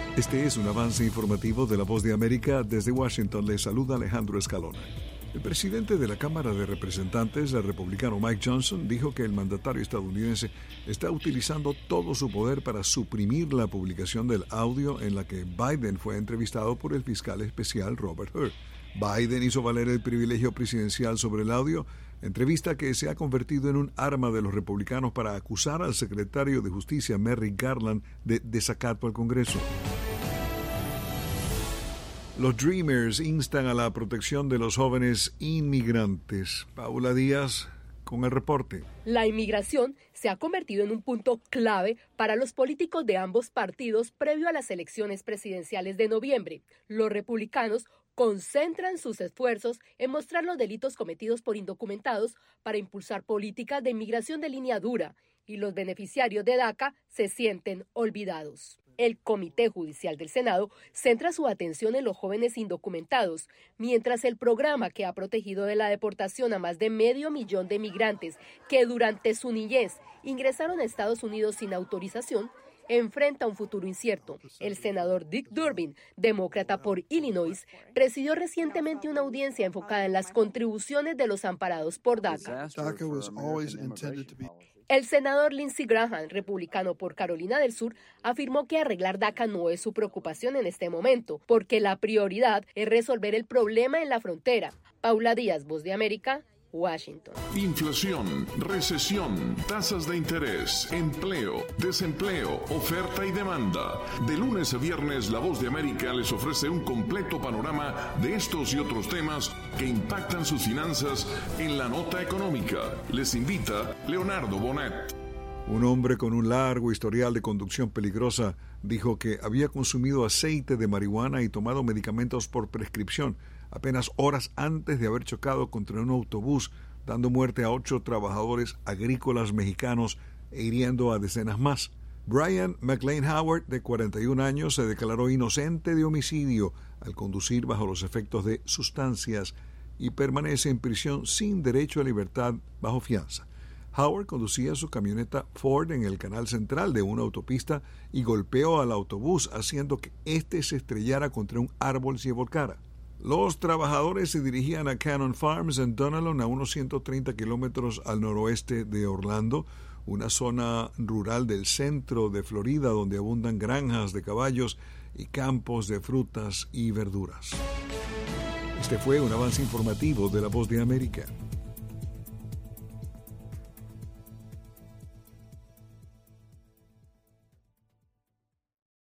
Este es un avance informativo de La Voz de América. Desde Washington le saluda Alejandro Escalona. El presidente de la Cámara de Representantes, el republicano Mike Johnson, dijo que el mandatario estadounidense está utilizando todo su poder para suprimir la publicación del audio en la que Biden fue entrevistado por el fiscal especial Robert Hur. Biden hizo valer el privilegio presidencial sobre el audio, entrevista que se ha convertido en un arma de los republicanos para acusar al secretario de Justicia Merrick Garland de desacato al Congreso. Los Dreamers instan a la protección de los jóvenes inmigrantes. Paula Díaz con el reporte. La inmigración se ha convertido en un punto clave para los políticos de ambos partidos previo a las elecciones presidenciales de noviembre. Los republicanos concentran sus esfuerzos en mostrar los delitos cometidos por indocumentados para impulsar políticas de inmigración de línea dura, y los beneficiarios de DACA se sienten olvidados. El Comité Judicial del Senado centra su atención en los jóvenes indocumentados, mientras el programa que ha protegido de la deportación a más de 500,000 de migrantes que durante su niñez ingresaron a Estados Unidos sin autorización, enfrenta un futuro incierto. El senador Dick Durbin, demócrata por Illinois, presidió recientemente una audiencia enfocada en las contribuciones de los amparados por DACA. El senador Lindsey Graham, republicano por Carolina del Sur, afirmó que arreglar DACA no es su preocupación en este momento, porque la prioridad es resolver el problema en la frontera. Paula Díaz, Voz de América, Washington. Inflación, recesión, tasas de interés, empleo, desempleo, oferta y demanda. De lunes a viernes, La Voz de América les ofrece un completo panorama de estos y otros temas que impactan sus finanzas en la nota económica. Les invita Leonardo Bonet. Un hombre con un largo historial de conducción peligrosa dijo que había consumido aceite de marihuana y tomado medicamentos por prescripción apenas horas antes de haber chocado contra un autobús, dando muerte a 8 trabajadores agrícolas mexicanos e hiriendo a decenas más. Brian McLean Howard, de 41 años, se declaró inocente de homicidio al conducir bajo los efectos de sustancias y permanece en prisión sin derecho a libertad bajo fianza. Howard conducía su camioneta Ford en el canal central de una autopista y golpeó al autobús, haciendo que éste se estrellara contra un árbol y se volcara. Los trabajadores se dirigían a Cannon Farms en Donelon, a unos 130 kilómetros al noroeste de Orlando, una zona rural del centro de Florida donde abundan granjas de caballos y campos de frutas y verduras. Este fue un avance informativo de La Voz de América.